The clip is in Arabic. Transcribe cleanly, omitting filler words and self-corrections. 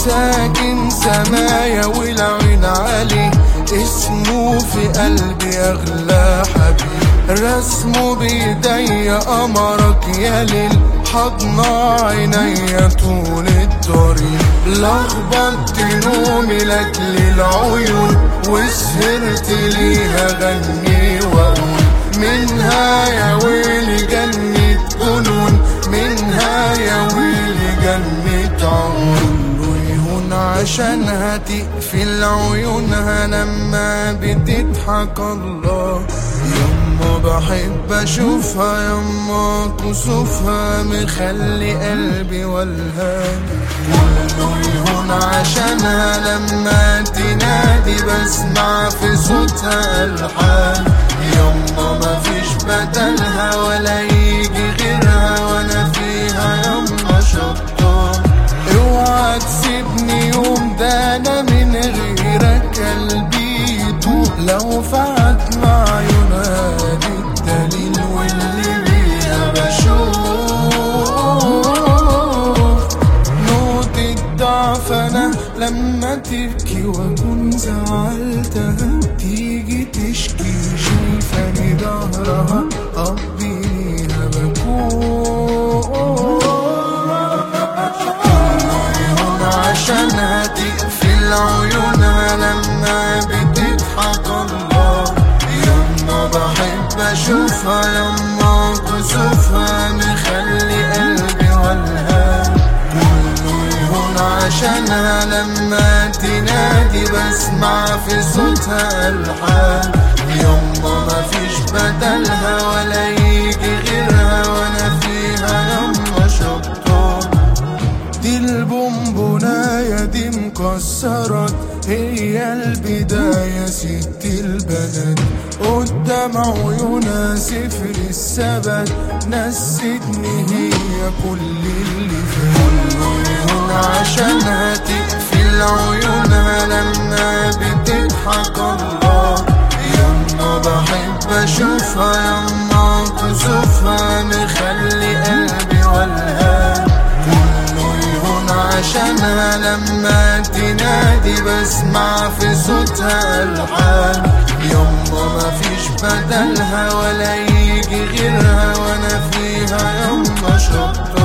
ساكن سمايا والعين عليه، اسمه في قلبي أغلى حبيب. رسمه بإيدي أمرك يا ليل، حضن عينيا طول الطريق. لخبطت نومي لأجل العيون، وسهرت ليها غني وأقول منها يا ويلي جنة جنون، منها يا ويلي جنة عيون. ويهون عشانها تقفل عيونها لما بتضحك الله. يما بحب اشوفها، يما كسوفها مخلي قلبي والهان. كله يهون عشانها لما تنادي، بسمع في صوتها الحان. يما مفيش بدلها ولا يجي غيرها، وانا فيها يما شطان. اوعى تسيبني يوم، ده انا من غيرك قلبي يدوب. لو فات مع عيونها دي الدليل، واللي بيها بشوف نقطة ضعف. انا لما تبكي واكون زعلتها، تيجي تشكي شايفاني ظهرها قضي ليها بكون. عشانها تقفل عيونها لما بتضحك الله. يما بحب اشوفها، يما كسوفها مخلي قلبي والهان. كله يهون عشانها لما تنادي، بسمع في صوتها الحان. يما مفيش بدلها ولا يجي غيرها، وانا فيها يما شطان. دي البونبوناية دي مكسرات، هي البداية ست البنات. قدام عيونها صفر الثبات، نستني هي كل اللي فات. كله يهون عشانها تقفل عيونها لما بتضحك الله. يما بحب اشوفها، يما كسوفها مخلي قلبي والهان. عشانها لما تنادي، بسمع في صوتها الحان. يما مفيش بدلها ولا يجي غيرها، وانا فيها يما شطان.